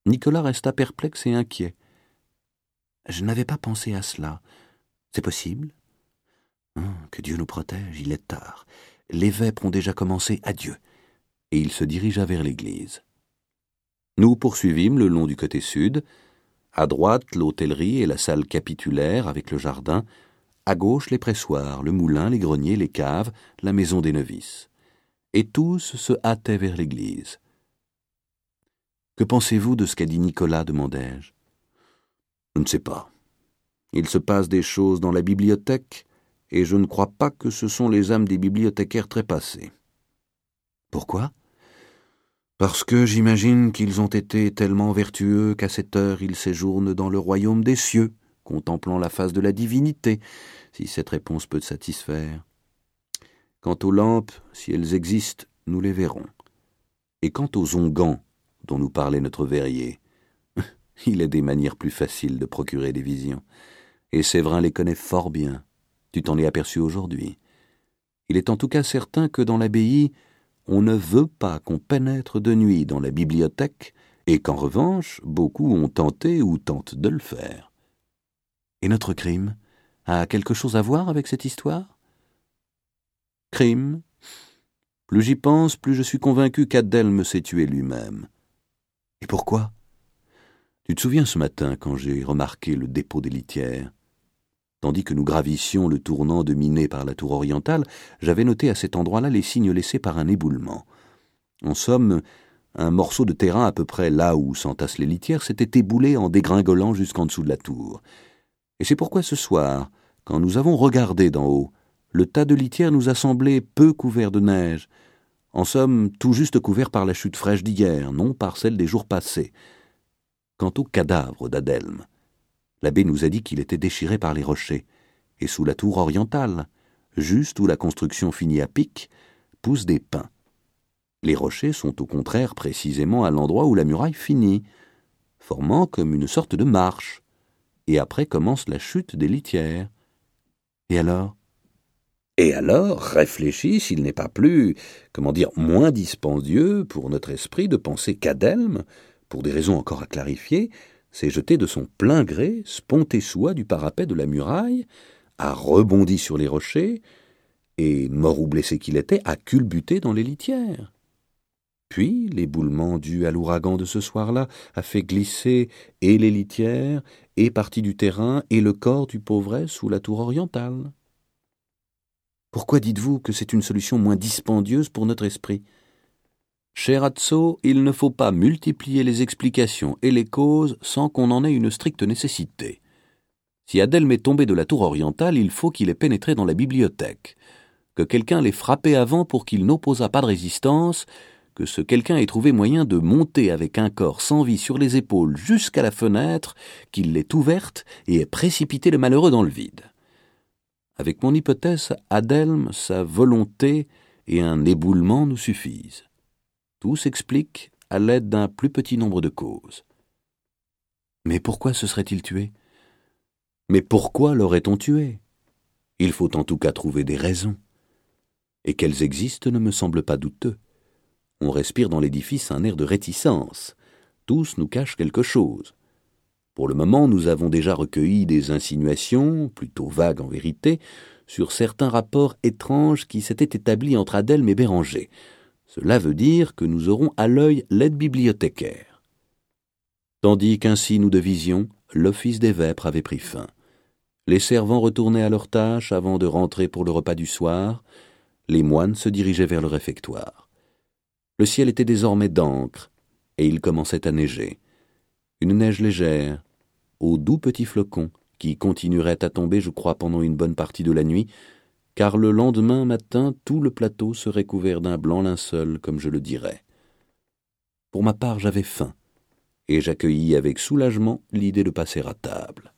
Nicolas resta perplexe et inquiet. « Je n'avais pas pensé à cela. C'est possible ? Que Dieu nous protège, il est tard. Les vêpres ont déjà commencé, adieu. » Et il se dirigea vers l'église. Nous poursuivîmes le long du côté sud. À droite, l'hôtellerie et la salle capitulaire avec le jardin. À gauche, les pressoirs, le moulin, les greniers, les caves, la maison des novices. Et tous se hâtaient vers l'église. « Que pensez-vous de ce qu'a dit Nicolas ?» demandai-je. « Je ne sais pas. Il se passe des choses dans la bibliothèque, et je ne crois pas que ce sont les âmes des bibliothécaires trépassées. » « Pourquoi ? » « Parce que j'imagine qu'ils ont été tellement vertueux qu'à cette heure ils séjournent dans le royaume des cieux, contemplant la face de la divinité, si cette réponse peut te satisfaire. Quant aux lampes, si elles existent, nous les verrons. Et quant aux onguents, dont nous parlait notre verrier, il est des manières plus faciles de procurer des visions. Et Séverin les connaît fort bien. Tu t'en es aperçu aujourd'hui. Il est en tout cas certain que dans l'abbaye, on ne veut pas qu'on pénètre de nuit dans la bibliothèque, et qu'en revanche, beaucoup ont tenté ou tentent de le faire. Et notre crime a quelque chose à voir avec cette histoire ? Crime ? Plus j'y pense, plus je suis convaincu qu'Adelme s'est tué lui-même. Et pourquoi ? Tu te souviens ce matin quand j'ai remarqué le dépôt des litières ? Tandis que nous gravissions le tournant dominé par la tour orientale, j'avais noté à cet endroit-là les signes laissés par un éboulement. En somme, un morceau de terrain à peu près là où s'entassent les litières s'était éboulé en dégringolant jusqu'en dessous de la tour. Et c'est pourquoi ce soir, quand nous avons regardé d'en haut, le tas de litières nous a semblé peu couvert de neige. En somme, tout juste couvert par la chute fraîche d'hier, non par celle des jours passés. Quant au cadavre d'Adelme, l'abbé nous a dit qu'il était déchiré par les rochers, et sous la tour orientale, juste où la construction finit à pic, poussent des pins. Les rochers sont au contraire précisément à l'endroit où la muraille finit, formant comme une sorte de marche, et après commence la chute des litières. Et alors ? Et alors, réfléchis s'il n'est pas plus, moins dispendieux pour notre esprit de penser qu'Adelme, pour des raisons encore à clarifier, s'est jeté de son plein gré, sponté soie du parapet de la muraille, a rebondi sur les rochers, et, mort ou blessé qu'il était, a culbuté dans les litières. Puis, l'éboulement dû à l'ouragan de ce soir-là a fait glisser et les litières, et partie du terrain, et le corps du pauvret sous la tour orientale. Pourquoi dites-vous que c'est une solution moins dispendieuse pour notre esprit ? Cher Azzo, il ne faut pas multiplier les explications et les causes sans qu'on en ait une stricte nécessité. Si Adelme est tombé de la tour orientale, il faut qu'il ait pénétré dans la bibliothèque, que quelqu'un l'ait frappé avant pour qu'il n'opposât pas de résistance, que ce quelqu'un ait trouvé moyen de monter avec un corps sans vie sur les épaules jusqu'à la fenêtre, qu'il l'ait ouverte et ait précipité le malheureux dans le vide. Avec mon hypothèse, Adelme, sa volonté et un éboulement nous suffisent. Tout s'explique à l'aide d'un plus petit nombre de causes. Mais pourquoi se serait-il tué ? Mais pourquoi l'aurait-on tué ? Il faut en tout cas trouver des raisons. Et qu'elles existent ne me semble pas douteux. On respire dans l'édifice un air de réticence. Tous nous cachent quelque chose. Pour le moment, nous avons déjà recueilli des insinuations, plutôt vagues en vérité, sur certains rapports étranges qui s'étaient établis entre Adelme et Béranger. Cela veut dire que nous aurons à l'œil l'aide bibliothécaire. Tandis qu'ainsi nous devisions, l'office des vêpres avait pris fin. Les servants retournaient à leurs tâches avant de rentrer pour le repas du soir. Les moines se dirigeaient vers le réfectoire. Le ciel était désormais d'encre, et il commençait à neiger. Une neige légère, aux doux petits flocons, qui continueraient à tomber, je crois, pendant une bonne partie de la nuit, car le lendemain matin, tout le plateau serait couvert d'un blanc linceul, comme je le dirais. Pour ma part, j'avais faim, et j'accueillis avec soulagement l'idée de passer à table.